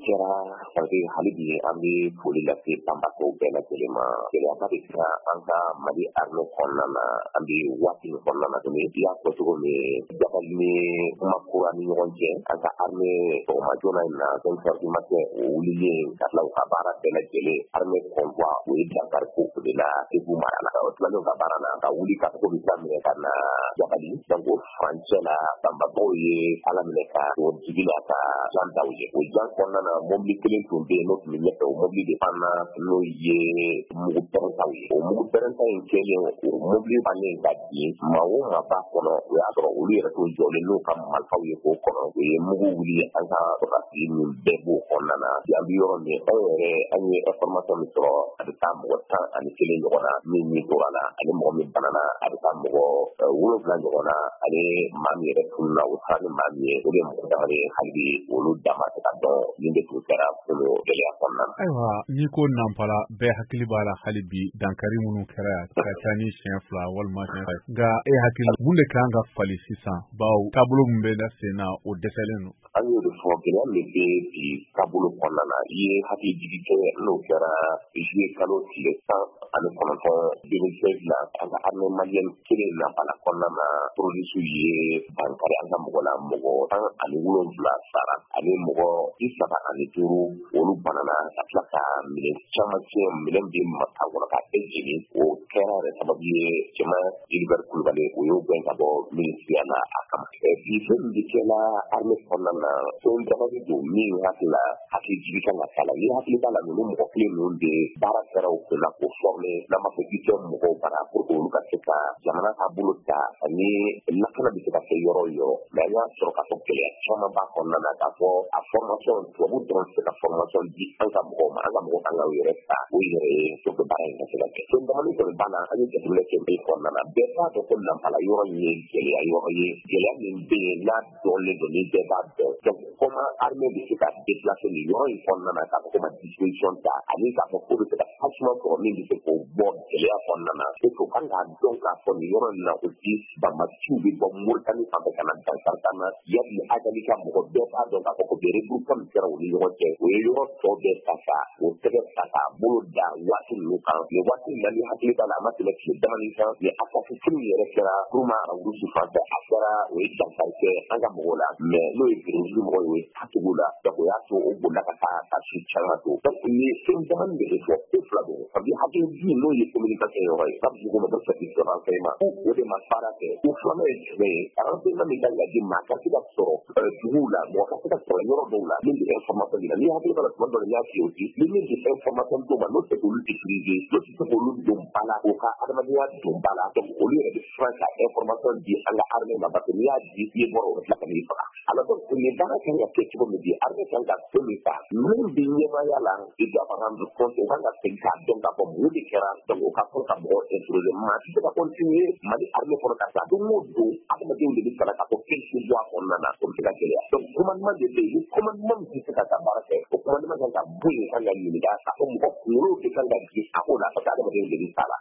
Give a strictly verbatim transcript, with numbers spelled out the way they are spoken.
kɛra sanke hali bi an bɛ foli lase banbatɔw bɛɛ lajɛlen ma gɛlɛyaba de kɛra an ka Mali armée kɔnɔna na an bɛ waati min kɔnɔna na tuguni i y'a fɔ cogo min Jabali ni kuma kura ni ɲɔgɔn cɛ an ka armée sɔgɔma joona in na vingt heures du matin o wulilen ka tila u ka baara bɛɛ lajɛlen armée convoi o ye dankari ko o de la Segu mara la o tilalen u ka baara la ka wuli ka fɔ bɛ daminɛ ka na Jabali donc o furancɛ la banbatɔw ye Ala minɛ ka o jigi la ka jan daw ye o jan kɔnɔna na mobili kelen tun bɛ yen n'o tun bɛ ɲɛfɛ o mobili de fana n'o ye mugu pɛrɛntaw ye o mugu pɛrɛnta in kɛlen o mobili bannen ka bin maa o maa b'a kɔnɔ o y'a sɔrɔ olu yɛrɛ tun jɔlen n'u ka marifaw ye k'o kɔnɔ o ye mugu wuli an ka sɔrɔdasi min bɛɛ b'o kɔnɔna na bi an bɛ yɔrɔ min an yɛrɛ an ye information min sɔrɔ a bɛ taa mɔgɔ tan ani kelen ɲɔgɔn na min min tora la ani mɔgɔ min banana a bɛ taa mɔgɔ wolonwula ɲɔgɔn na ani maa min yɛrɛ tununa o taara ni maa min ye o de ye mɔgɔ dama de ye hali bi olu dama tɛ ka dɔn min de tun kɛra kolo gɛlɛya kɔnɔna na. Ayiwa n'i ko Nampala bɛɛ hakili b'a la hali bi dankari minnu kɛra yan ka ca ni siɲɛ fila walima siɲɛ fila nka e hakili mun de kan ka fali sisan bawo taabolo min bɛ na sen na o dɛsɛlen don. An y'o de fɔ gɛlɛya min bɛ bi taabolo kɔnɔna na i ye hakili jigi kɛ n'o kɛra juillet kalo tile tan ani kɔnɔntɔn deux mille seize la an ka armée malienne kelen Nampala kɔnɔna na terroristes ye dankari an ka mɔgɔ la mɔgɔ tan ani wolonwula sara ani mɔgɔ bi saba ani duuru olu banana ka tila ka minɛn caman tiɲɛ minɛn bɛ maka kɔnɔ ka bɛɛ jeni o kɛra yɛrɛ sababu ye cɛma Gilbert Kulibali o y'o gɛn ka bɔ ministère la a kama bi fɛn min bɛ kɛla armée kɔnɔna na fɛn dama de don min hakili la hakili jigi kan ka k'a la ni hakili b'a la ninnu mɔgɔ kelen ninnu de baara kɛra o kunna k'o former n'a ma fɔ k'i kɛ mɔgɔw bara pour que olu ka se ka jamana taabolo ta ani lakana bɛ se ka kɛ yɔrɔ o yɔrɔ mais an y'a sɔrɔ k'a fɔ gɛlɛya caman b'a kɔnɔna na k'a fɔ a formation tubabu dɔrɔn tɛ se ka formation di an ka mɔgɔw ma an ka mɔgɔw kan ka u yɛrɛ ta o yɛrɛ ye pour que baara in ka se ka kɛ fɛn dama min kɔni banna an ye jateminɛ kɛ min kɔnɔna na bɛɛ b'a dɔn ko Nampala yɔrɔ in ye gɛlɛya yɔrɔ ye gɛlɛya min bɛ yen n'a dɔnlen don ni bɛɛ b'a dɔn donc comment armée bɛ se ka déplacer nin yɔrɔ in kɔnɔna na k'a fɔ ko ma disposition ta ani k'a fɔ k'o bɛ se ka tassement sɔrɔ min bɛ se k'o bɔ gɛlɛya kɔnɔna na et que kan k'a dɔn k'a fɔ nin yɔrɔ in na aussi banbatiw bɛ bɔ Moritani fan fɛ ka na dankari kan na yali Agali ka mɔgɔ bɛɛ b'a dɔn k'a fɔ ko regroupement min kɛra u ni ɲɔgɔn cɛ o ye yɔrɔ tɔ bɛɛ ta ka o tɛgɛ ta k'a bolo da waati ninnu kan nin waati in na ni hakili b'a la a ma tɛmɛ tile damanin kan ni attaque min yɛrɛ kɛra Kuruma Awouroussou fan fɛ a kɛra o ye dankari kɛ an ka mɔgɔw la mais n'o ye terroriste mɔgɔ ye o ye tatugu la donc o y'a to o bolila ka taa ka su caya to donc nin ye fɛn damanin de bɛ fɔ ko fila don parce que hakili jigin n'o ye communication yɔrɔ ye sabu dugu ma dɔ service de renseignement o de ma baara kɛ o filanan ye jumɛn ye renseignement min kan ka di maa ka se ka sɔrɔ duguw la mɔgɔ ka se ka sɔrɔ yɔrɔ dɔw la min bɛ information di la n'i hakili b'a la tuma dɔ la n y'a f'i ye aussi ni min bɛ information d'o ma n'o tɛ k'olu utiliser n'o tɛ se k'olu don ba la o ka adamadenya don ba la donc olu yɛrɛ bɛ siran ka information di an ka armée ma parce que n'i y'a di i bɔra o bɛ tila ka n'i faga alors donc nin baara kan ka kɛ cogo min bi armée kan ka fɛn min ta min bɛ ɲɛmaaya la i doit en rendre compte o kan ka segin k'a dɔn k'a fɔ mun de kɛra donc o ka sɔrɔ ka mɔgɔ introduire maa tɛ se ka continuer Mali armée kɔnɔ ka taa don o don adamadenw de bɛ sara k'a fɔ quelque bɔ a kɔnɔna na o bɛ se ka gɛlɛya donc commandement de bɛ yen ni commandement min tɛ se ka taa baara kɛ o commandement kan ka bɔ yen kan ka ɲininka k'a fɔ mɔgɔ kunkolo de kan ka jigin a ko la parce que adamadenw de bɛ sara